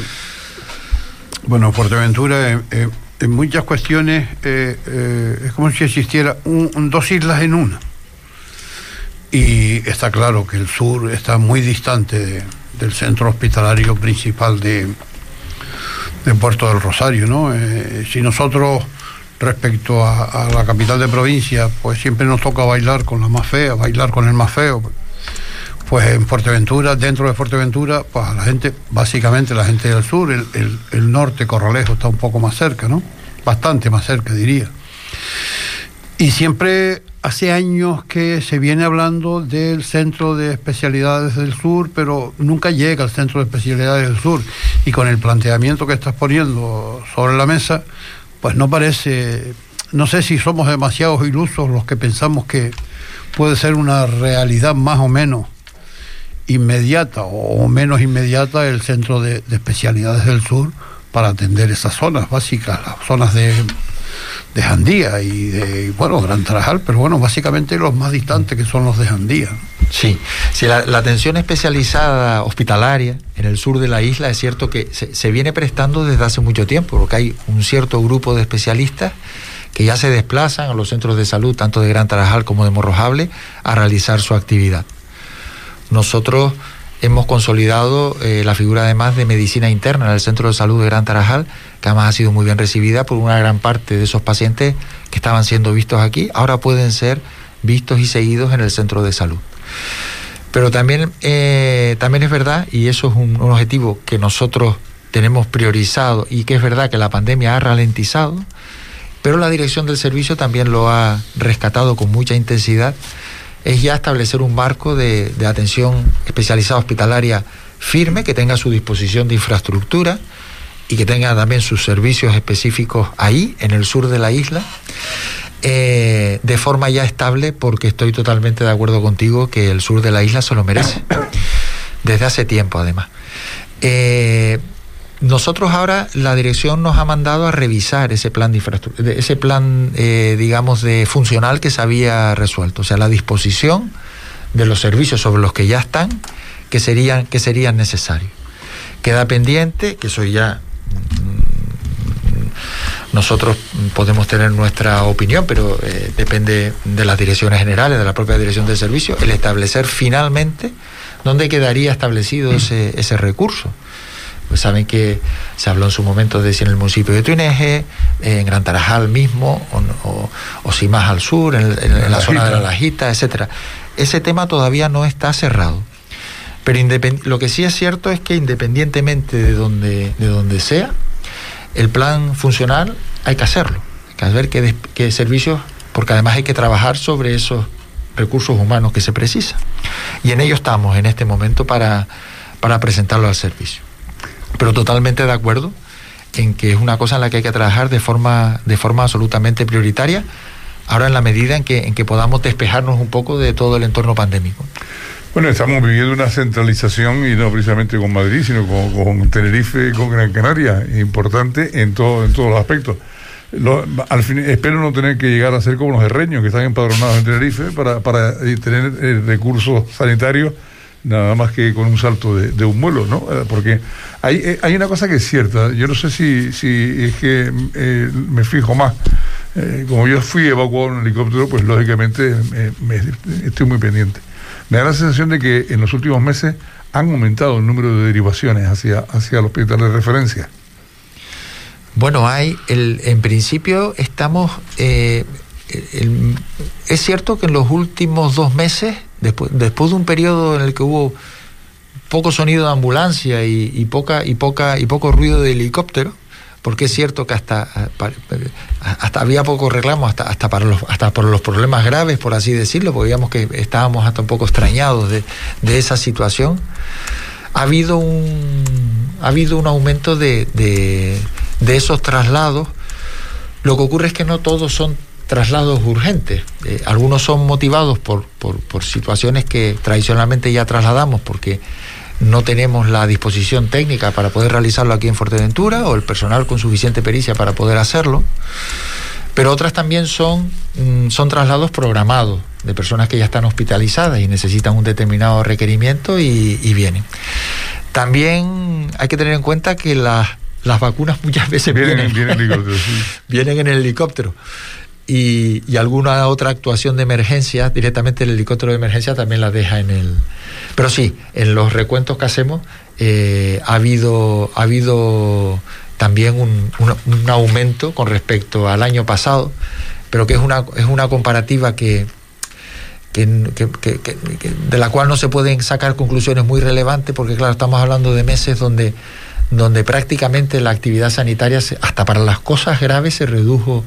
Fuerteventura, en muchas cuestiones es como si existiera 2 islas en una. Y está claro que el sur está muy distante del centro hospitalario principal de Puerto del Rosario, ¿no? Si nosotros, respecto a la capital de provincia, pues siempre nos toca bailar con la más fea, bailar con el más feo, pues en Fuerteventura, dentro de Fuerteventura, pues básicamente la gente del sur, el norte, Corralejo, está un poco más cerca, ¿no? Bastante más cerca, diría. Y siempre hace años que se viene hablando del centro de especialidades del sur, pero nunca llega al centro de especialidades del sur. Y con el planteamiento que estás poniendo sobre la mesa, pues no parece, no sé si somos demasiados ilusos los que pensamos que puede ser una realidad más o menos inmediata o menos inmediata el centro de especialidades del sur, para atender esas zonas básicas, las zonas de Jandía y de, bueno, Gran Tarajal, pero bueno, básicamente los más distantes, que son los de Jandía. Sí, la atención especializada hospitalaria en el sur de la isla es cierto que se viene prestando desde hace mucho tiempo, porque hay un cierto grupo de especialistas que ya se desplazan a los centros de salud, tanto de Gran Tarajal como de Morrojable, a realizar su actividad. Nosotros hemos consolidado la figura además de medicina interna en el Centro de Salud de Gran Tarajal, que además ha sido muy bien recibida por una gran parte de esos pacientes que estaban siendo vistos aquí, ahora pueden ser vistos y seguidos en el Centro de Salud. Pero también es verdad, y eso es un objetivo que nosotros tenemos priorizado, y que es verdad que la pandemia ha ralentizado, pero la dirección del servicio también lo ha rescatado con mucha intensidad, es ya establecer un marco de atención especializada hospitalaria firme, que tenga a su disposición de infraestructura y que tenga también sus servicios específicos ahí, en el sur de la isla, de forma ya estable, porque estoy totalmente de acuerdo contigo que el sur de la isla se lo merece, desde hace tiempo además. Nosotros ahora, la dirección nos ha mandado a revisar ese plan de infraestructura, ese plan, digamos, de funcional que se había resuelto, o sea, la disposición de los servicios sobre los que ya están, que serían necesarios. Queda pendiente, que eso ya nosotros podemos tener nuestra opinión, pero depende de las direcciones generales, de la propia dirección del servicio, el establecer finalmente dónde quedaría establecido ese recurso. Pues saben que se habló en su momento de si en el municipio de Tuineje, en Gran Tarajal mismo, o si más al sur, en la zona de la Lajita, etcétera. Ese tema todavía no está cerrado. Pero lo que sí es cierto es que independientemente de donde sea, el plan funcional hay que hacerlo. Hay que ver qué servicios, porque además hay que trabajar sobre esos recursos humanos que se precisan. Y en ello estamos en este momento para presentarlo al servicio. Pero totalmente de acuerdo en que es una cosa en la que hay que trabajar de forma absolutamente prioritaria, ahora en la medida en que podamos despejarnos un poco de todo el entorno pandémico. Bueno, estamos viviendo una centralización, y no precisamente con Madrid, sino con Tenerife, con Gran Canaria, importante en todos los aspectos. Al fin, espero no tener que llegar a ser como los herreños que están empadronados en Tenerife para tener recursos sanitarios nada más que con un salto de un vuelo, ¿no? Porque hay una cosa que es cierta. Yo no sé si es que me fijo más. Como yo fui evacuado en un helicóptero, pues lógicamente estoy muy pendiente. Me da la sensación de que en los últimos meses han aumentado el número de derivaciones hacia el hospital de referencia. Bueno, en principio estamos... es cierto que en los últimos 2 meses, después de un periodo en el que hubo poco sonido de ambulancia y poco ruido de helicóptero, porque es cierto que hasta había poco reclamo, hasta por los problemas graves, por así decirlo, porque digamos que estábamos hasta un poco extrañados de esa situación. Ha habido un aumento de esos traslados. Lo que ocurre es que no todos son traslados urgentes. Algunos son motivados por situaciones que tradicionalmente ya trasladamos porque no tenemos la disposición técnica para poder realizarlo aquí en Fuerteventura, o el personal con suficiente pericia para poder hacerlo, pero otras también son traslados programados de personas que ya están hospitalizadas y necesitan un determinado requerimiento y vienen. También hay que tener en cuenta que las vacunas muchas veces vienen en el helicóptero. Y alguna otra actuación de emergencia, directamente el helicóptero de emergencia también la deja en el... Pero sí, en los recuentos que hacemos ha habido también un aumento con respecto al año pasado, pero que es una comparativa que de la cual no se pueden sacar conclusiones muy relevantes, porque claro, estamos hablando de meses donde prácticamente la actividad sanitaria, hasta para las cosas graves, se redujo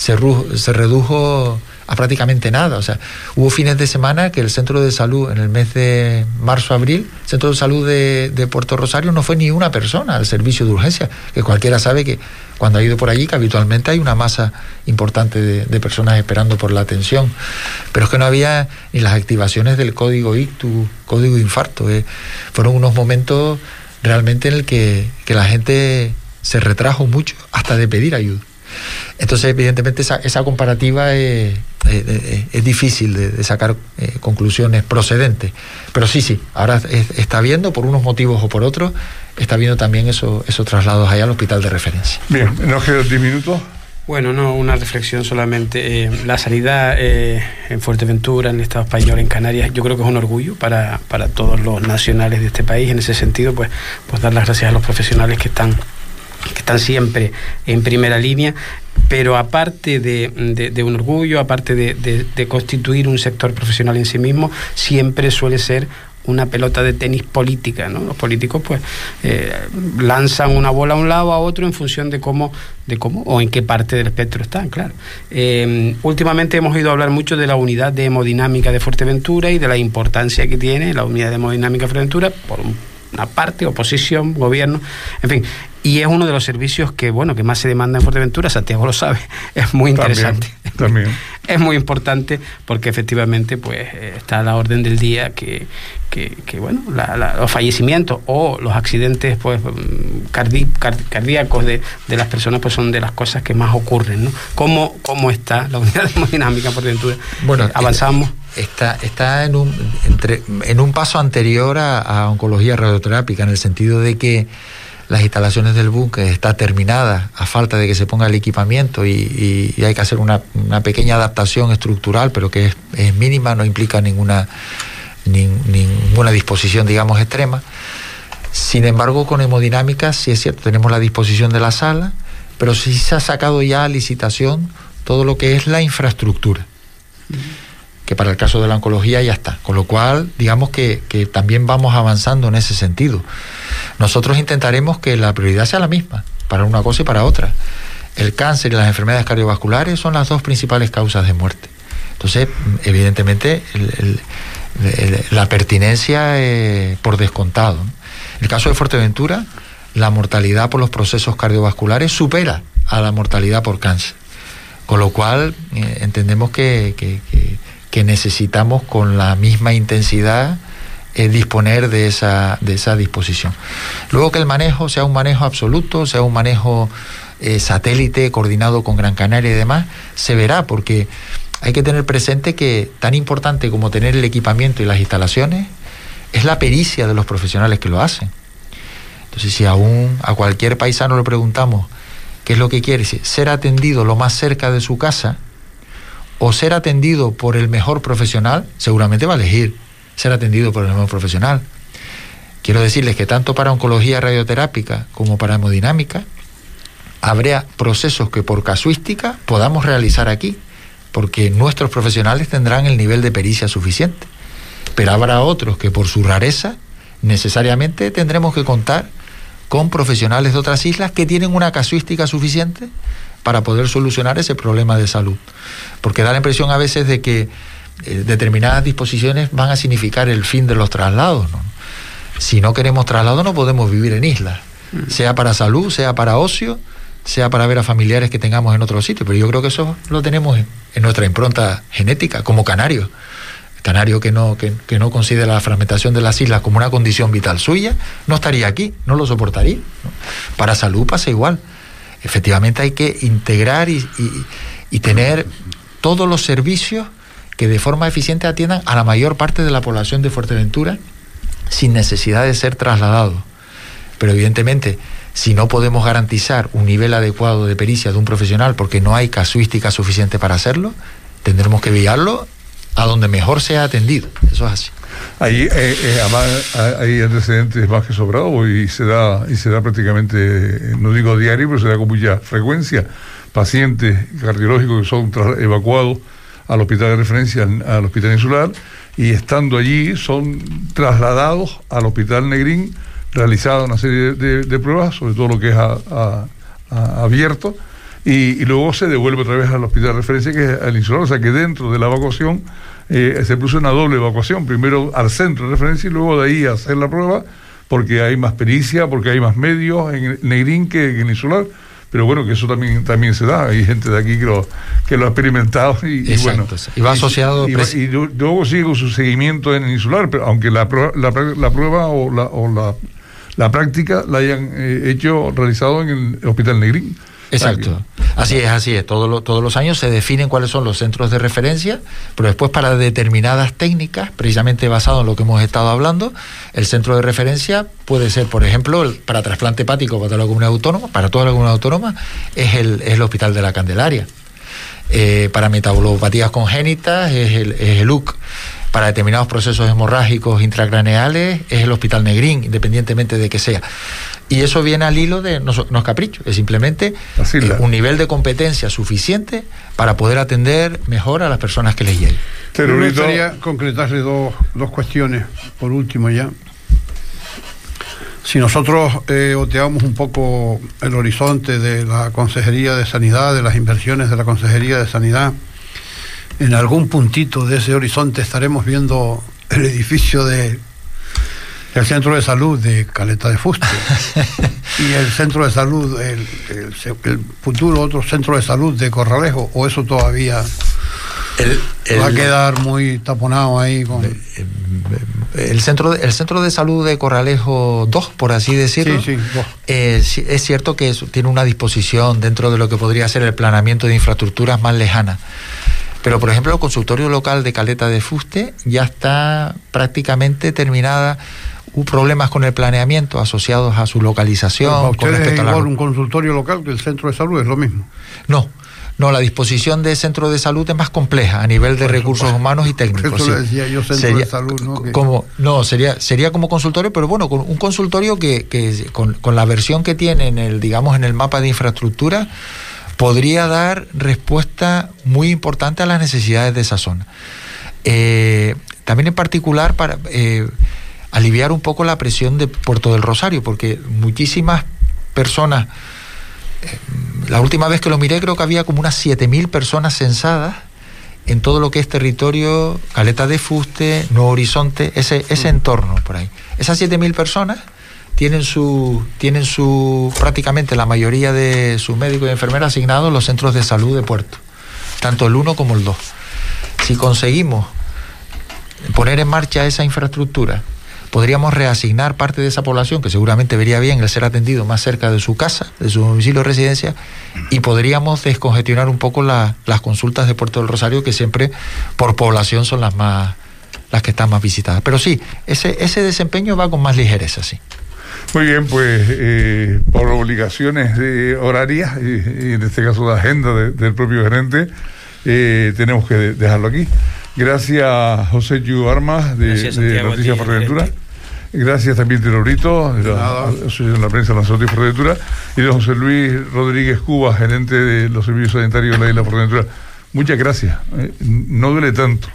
a prácticamente nada. O sea, hubo fines de semana que el centro de salud, en el mes de marzo-abril, el centro de salud de Puerto Rosario no fue ni una persona al servicio de urgencia, que cualquiera sabe que cuando ha ido por allí, que habitualmente hay una masa importante de personas esperando por la atención, pero es que no había ni las activaciones del código ictus, código infarto. Fueron unos momentos realmente en el que la gente se retrajo mucho hasta de pedir ayuda. Entonces, evidentemente, esa comparativa es difícil de sacar conclusiones procedentes. Pero sí, ahora está viendo, por unos motivos o por otros, está viendo también esos traslados allá al hospital de referencia. Bien, nos quedan 10 minutos. Bueno, no, una reflexión solamente. La salida en Fuerteventura, en el Estado español, en Canarias, yo creo que es un orgullo para todos los nacionales de este país. En ese sentido, pues dar las gracias a los profesionales que están siempre en primera línea, pero aparte de un orgullo, aparte de constituir un sector profesional en sí mismo, siempre suele ser una pelota de tenis política, ¿no? Los políticos pues lanzan una bola a un lado, a otro, en función de cómo o en qué parte del espectro están, claro. Últimamente hemos oído hablar mucho de la unidad de hemodinámica de Fuerteventura y de la importancia que tiene la unidad de hemodinámica de Fuerteventura por una parte, oposición, gobierno, en fin. Y es uno de los servicios que más se demanda en Fuerteventura. Santiago lo sabe, es muy interesante. También. Es muy importante porque efectivamente pues está a la orden del día que los fallecimientos o los accidentes pues cardíacos de las personas pues son de las cosas que más ocurren, ¿no? ¿Cómo está la unidad de hemodinámica en Fuerteventura? Bueno, avanzamos. Está en un paso anterior a oncología radioterápica, en el sentido de que las instalaciones del búnker está terminada, a falta de que se ponga el equipamiento y hay que hacer una pequeña adaptación estructural, pero que es mínima, no implica ninguna disposición, digamos, extrema. Sin embargo, con hemodinámica sí es cierto, tenemos la disposición de la sala, pero sí se ha sacado ya a licitación todo lo que es la infraestructura, que para el caso de la oncología ya está, con lo cual digamos que también vamos avanzando en ese sentido. Nosotros intentaremos que la prioridad sea la misma para una cosa y para otra. El cáncer y las enfermedades cardiovasculares son las dos principales causas de muerte. Entonces, evidentemente, la pertinencia por descontado, ¿no? En el caso de Fuerteventura, la mortalidad por los procesos cardiovasculares supera a la mortalidad por cáncer, con lo cual entendemos que necesitamos con la misma intensidad disponer de esa disposición. Luego, que el manejo sea un manejo absoluto, sea un manejo satélite, coordinado con Gran Canaria y demás, se verá, porque hay que tener presente que tan importante como tener el equipamiento y las instalaciones es la pericia de los profesionales que lo hacen. Entonces, si a cualquier paisano le preguntamos qué es lo que quiere, ser atendido lo más cerca de su casa o ser atendido por el mejor profesional, seguramente va a elegir ser atendido por el mejor profesional. Quiero decirles que tanto para oncología radioterápica como para hemodinámica habrá procesos que por casuística podamos realizar aquí, porque nuestros profesionales tendrán el nivel de pericia suficiente, pero habrá otros que por su rareza necesariamente tendremos que contar con profesionales de otras islas que tienen una casuística suficiente para poder solucionar ese problema de salud, porque da la impresión a veces de que determinadas disposiciones van a significar el fin de los traslados, ¿no? Si no queremos traslado, no podemos vivir en islas, sea para salud, sea para ocio, sea para ver a familiares que tengamos en otro sitio, pero yo creo que eso lo tenemos en nuestra impronta genética, como canario. Canario que no considera la fragmentación de las islas como una condición vital suya, no estaría aquí, no lo soportaría, ¿no? Para salud pasa igual. Efectivamente hay que integrar y tener todos los servicios que de forma eficiente atiendan a la mayor parte de la población de Fuerteventura sin necesidad de ser trasladados. Pero evidentemente, si no podemos garantizar un nivel adecuado de pericia de un profesional porque no hay casuística suficiente para hacerlo, tendremos que enviarlo a donde mejor sea atendido. Eso es así. Ahí hay antecedentes más que sobrados y se da prácticamente, no digo diario, pero se da con mucha frecuencia, pacientes cardiológicos que son evacuados al hospital de referencia, al hospital insular, y estando allí son trasladados al hospital Negrín, realizada una serie de pruebas, sobre todo lo que es abierto, y luego se devuelve otra vez al hospital de referencia, que es al insular. O sea que dentro de la evacuación se puso una doble evacuación, primero al centro de referencia y luego de ahí a hacer la prueba, porque hay más pericia, porque hay más medios en Negrín que en el insular. Pero bueno, que eso también se da. Hay gente de aquí que lo ha experimentado y bueno. Y va asociado. Y luego sigue con su seguimiento en el insular, pero aunque la prueba o la práctica la hayan realizado en el Hospital Negrín. Exacto, así es. Todos los años se definen cuáles son los centros de referencia, pero después para determinadas técnicas, precisamente basado en lo que hemos estado hablando, el centro de referencia puede ser, por ejemplo, para trasplante hepático para toda la comunidad autónoma, es el Hospital de la Candelaria. Para metabolopatías congénitas es el UC. Para determinados procesos hemorrágicos intracraneales es el Hospital Negrín, independientemente de que sea. Y eso viene al hilo de no es capricho, es simplemente un nivel de competencia suficiente para poder atender mejor a las personas que les lleguen. Me gustaría concretarle dos cuestiones, por último ya. Si nosotros oteamos un poco el horizonte de la Consejería de Sanidad, de las inversiones de la Consejería de Sanidad, en algún puntito de ese horizonte estaremos viendo el edificio del Centro de Salud de Caleta de Fuste y el Centro de Salud, el futuro otro Centro de Salud de Corralejo, o eso todavía va a quedar muy taponado ahí con... El centro de salud de Corralejo 2, por así decirlo, sí, es cierto que tiene una disposición dentro de lo que podría ser el planeamiento de infraestructuras más lejanas. Pero, por ejemplo, el consultorio local de Caleta de Fuste ya está prácticamente terminada. Hubo problemas con el planeamiento asociados a su localización. ¿Para ustedes es igual un consultorio local que el centro de salud? ¿Es lo mismo? No, la disposición de centro de salud es más compleja a nivel de recursos humanos y técnicos. Eso le decía yo, centro de salud, ¿no? Sería como consultorio, pero bueno, con un consultorio que con la versión que tiene en el mapa de infraestructura, podría dar respuesta muy importante a las necesidades de esa zona. También en particular para aliviar un poco la presión de Puerto del Rosario, porque muchísimas personas, la última vez que lo miré creo que había como unas 7.000 personas censadas en todo lo que es territorio, Caleta de Fuste, Nuevo Horizonte, ese entorno por ahí. Esas 7.000 personas tienen su prácticamente la mayoría de sus médicos y enfermeras asignados en los centros de salud de Puerto, tanto el 1 como el 2. Si conseguimos poner en marcha esa infraestructura, podríamos reasignar parte de esa población, que seguramente vería bien el ser atendido más cerca de su casa, de su domicilio de residencia, y podríamos descongestionar un poco las consultas de Puerto del Rosario, que siempre por población son las que están más visitadas. Pero sí, ese desempeño va con más ligereza, sí. Muy bien, pues por obligaciones horarias y en este caso de agenda del propio gerente, tenemos que dejarlo aquí. Gracias, José Yu Armas de Noticias Fuerteventura. Gracias también, Tenorito, de la prensa de Noticias Fuerteventura, y de José Luis Rodríguez Cuba, gerente de los servicios sanitarios de la isla Fuerteventura. Muchas gracias. No duele tanto.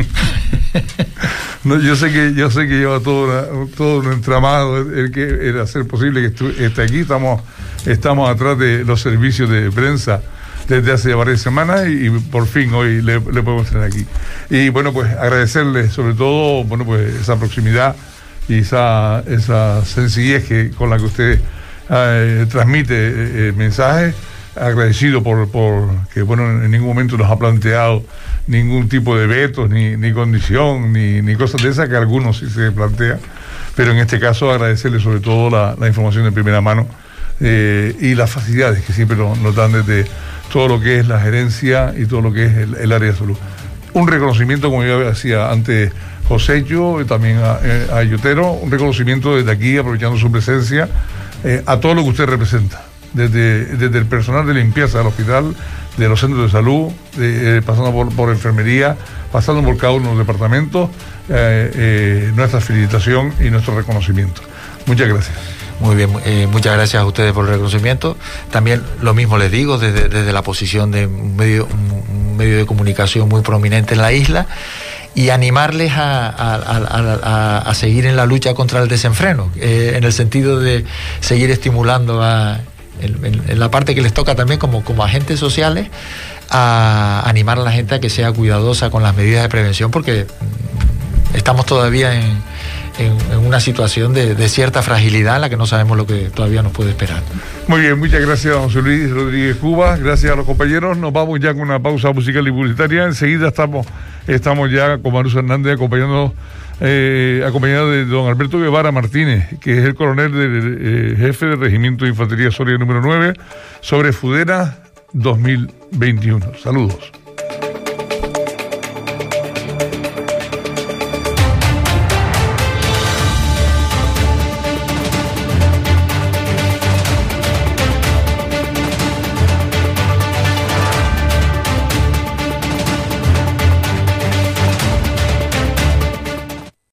No, yo sé que lleva todo un entramado el que era hacer posible que esté aquí. Estamos atrás de los servicios de prensa desde hace varias semanas y por fin hoy le podemos tener aquí. Y bueno, pues agradecerle sobre todo, bueno, pues esa proximidad y esa sencillez con la que usted transmite mensajes. Agradecido por que, bueno, en ningún momento nos ha planteado ningún tipo de vetos, ni condición, ni cosas de esas, que algunos sí se plantean, pero en este caso agradecerle sobre todo la información de primera mano y las facilidades que siempre nos dan desde todo lo que es la gerencia y todo lo que es el área de salud. Un reconocimiento, como yo decía antes José, y también a Yotero, un reconocimiento desde aquí, aprovechando su presencia, a todo lo que usted representa. Desde el personal de limpieza del hospital, de los centros de salud, pasando por enfermería, pasando por cada uno de los departamentos, nuestra felicitación y nuestro reconocimiento. Muchas gracias. Muy bien, muchas gracias a ustedes por el reconocimiento. También lo mismo les digo desde la posición de un medio de comunicación muy prominente en la isla, y animarles a seguir en la lucha contra el desenfreno, en el sentido de seguir estimulando en la parte que les toca también como agentes sociales, a animar a la gente a que sea cuidadosa con las medidas de prevención, porque estamos todavía en una situación de cierta fragilidad en la que no sabemos lo que todavía nos puede esperar. Muy bien, muchas gracias a José Luis Rodríguez Cuba, gracias a los compañeros. Nos vamos ya con una pausa musical y publicitaria. Enseguida estamos ya con Marusa Hernández acompañando acompañado de don Alberto Guevara Martínez, que es el coronel del jefe del Regimiento de Infantería Soria número 9, sobre Fudera 2021. Saludos.